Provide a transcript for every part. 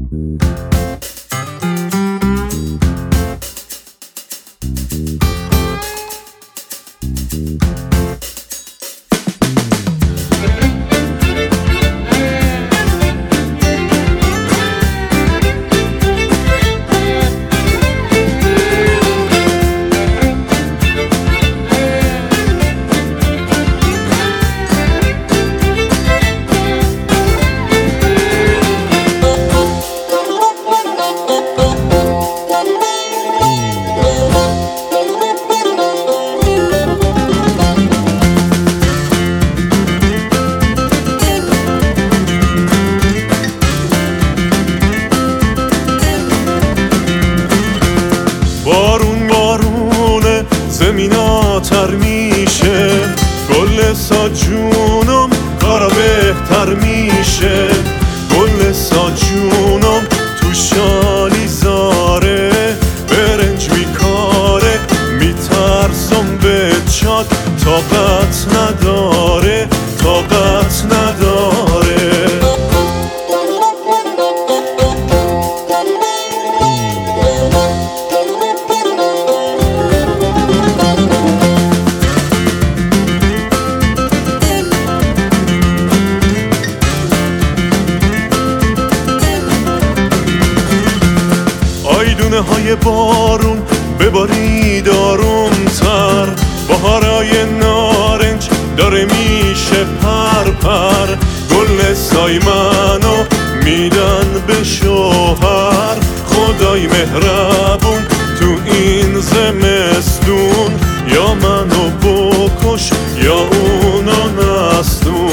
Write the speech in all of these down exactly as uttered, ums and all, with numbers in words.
بارون بارونه زمین آتر میشه، گل سا جونم کارا بهتر میشه. گل سا جونم تو شالی زاره، برنج میکاره میترسم به چاد، طاقت نداره طاقت نداره. آیدونه های بارون ببارید آروم تر، بهارای نارنج داره میشه پر پر. گل سای منو میدن به شوهر، خدای مهربون تو این زمستون، یا منو بکش یا اونو نستون.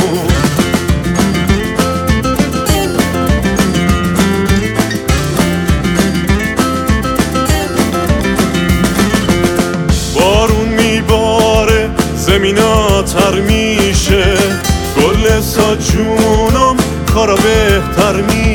بارون میباره زمین آتر میشه، گل سا جونم کارا بهتر میشه.